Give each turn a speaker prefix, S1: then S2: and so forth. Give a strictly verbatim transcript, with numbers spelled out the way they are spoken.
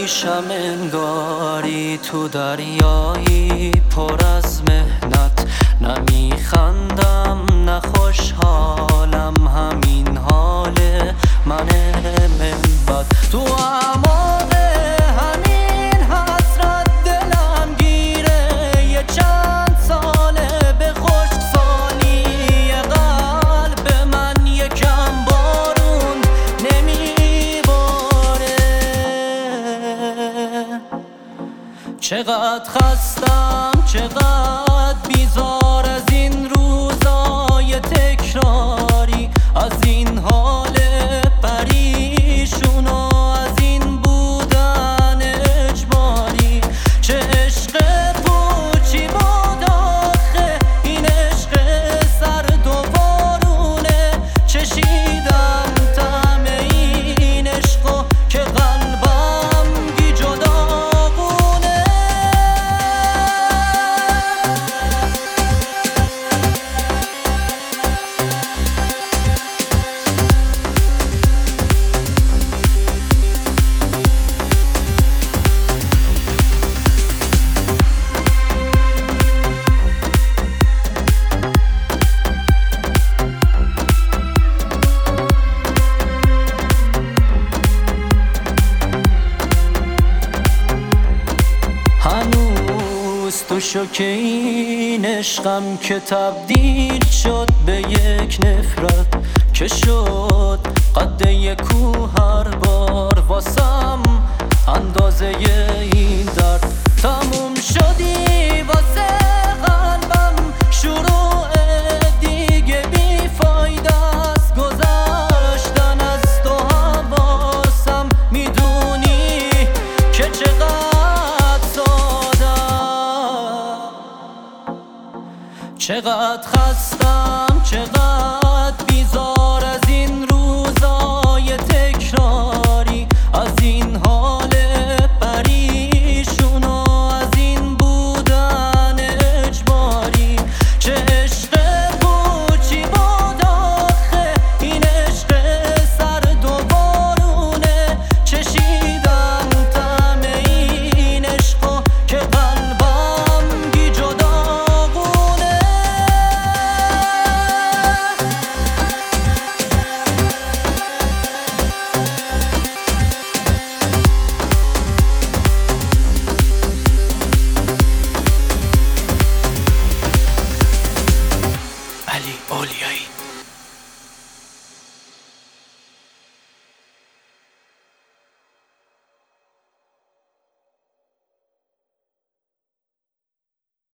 S1: میشم انگاری تو دریایی پر از مهنت، نمیخندم نه خوشحالم، همین حال من منبت. تو اعماق همین حسرت دلم گیره، یه چند ساله به خشکسالی قلب من یکم بارون نمیباره. چقدر خستم، چقدر بیزار از این روزای تکراری، از این حال پریشون و از این بودن اجباری. چه عشق پوچی بود آخه این عشق سرد و بارونه، چشیدم طعم این عشق که قلبم گی جداگونه. هنوز تو شوک این عشقم که تبدیل شد به یک نفرت، که شد قد یک کوه هر بار واسم اندازه این درد. تموم شدی واسه قلبم، شروع دیگه بی فایده است گذشتن از تو. حواسم میدونی که چقدر چقدر خستم